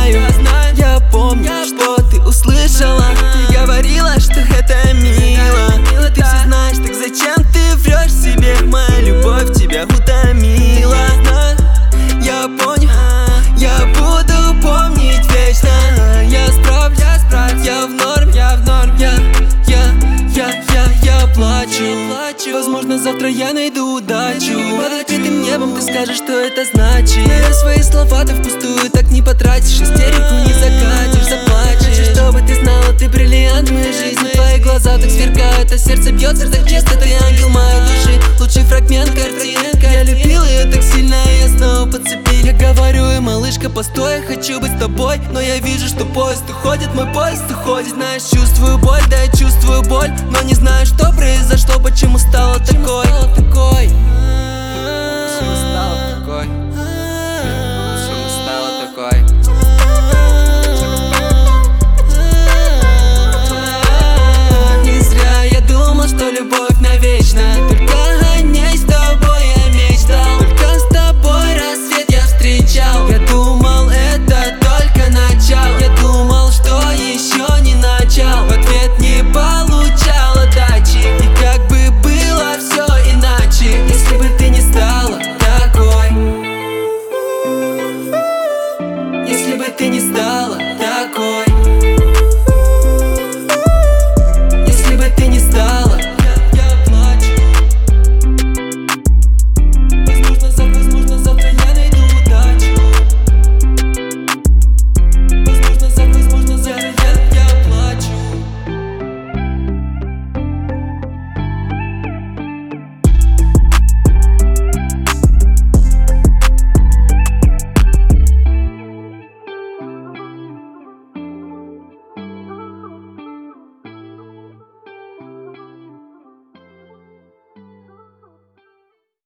знаю, я помню, что ты услышала. Ты говорила, что это мило. Ты все знаешь, так зачем ты врешь себе? Моя любовь тебя утомила. Я понял, я буду помнить вечно. Я справлюсь, я в норме, я плачу. Возможно, завтра я найду удачу. Под открытым небом ты скажешь, что это значит. Но свои слова ты впустую так не потратишь. Истерику не закатишь, заплачешь. Хочу, чтобы ты знала, ты бриллиант моей жизни. Твои глаза так сверкают, а сердце бьется так чисто. Ты ангел моей души, лучший фрагмент картинка. Я любил ее так сильно, и я снова подцепил. Я говорю, и малышка, постой, я хочу быть с тобой. Но я вижу, что поезд уходит, мой поезд уходит. Знаешь, чувствую боль, да я чувствую боль, но не знаю, что произошло, почему стало так